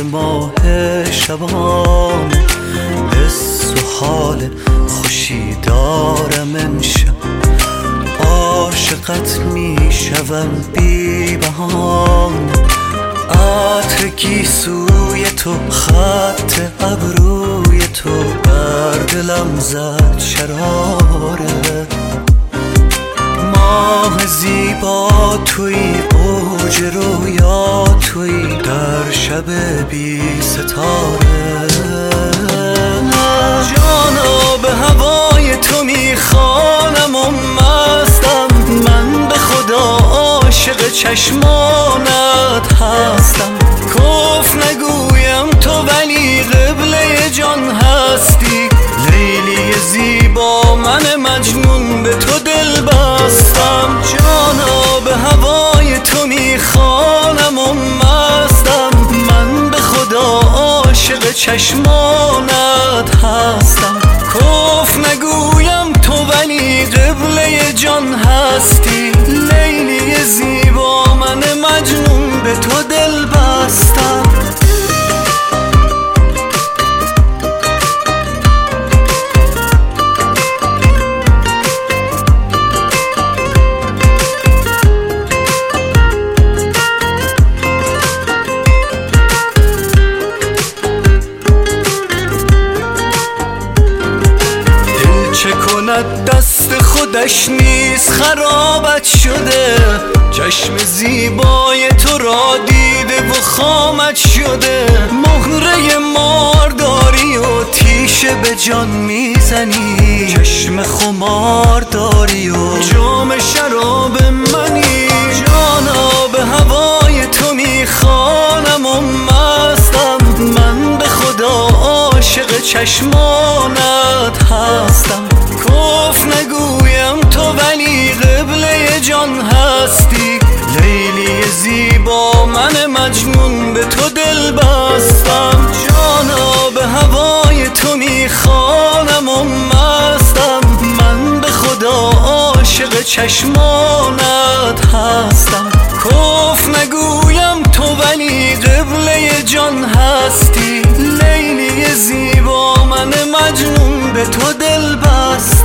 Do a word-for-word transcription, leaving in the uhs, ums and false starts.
ماه شبان، حس و حال خوشی دارم امشب. عاشقت می شوم بی بهانه، عطر گیسوی تو، خط ابروی تو بر دلم زد شراره. ماه زیبا توی، اوج رویا توی، در شب بی ستاره. جانا به هوای تو میخوانم و مستم، من به خدا عاشق چشمانت هستم. کف نگویم تو ولی قبله جان هستی، لیلی زیبا من مجنون به تو دل بستم. جانا به هوای تو میخوانم و مستم، من به خدا عاشق چشمانت هستم. کف نگویم تو ولی قبله جان هستی، لیلی زیبا من مجنون به تو دل بستم. چه کند دست خودش نیست خرابت شده، چشم زیبای تو را دیده و خامت شده. مهره مار داری و تیشه به جان میزنی، چشم خمار داری و جام شراب منی. جانا به هوای تو میخوانم و مستم، من به خدا عاشق چشمانت هستم. کف نگویم تو ولی قبله جان هستی، لیلی زیبا من مجنون به تو دل بستم. جانا به هوای تو میخوانم و مستم، من به خدا عاشق چشمانت هستم. کف نگویم تو ولی قبله جان هستی، لیلی زیبا من مجنون به تو دل بستم.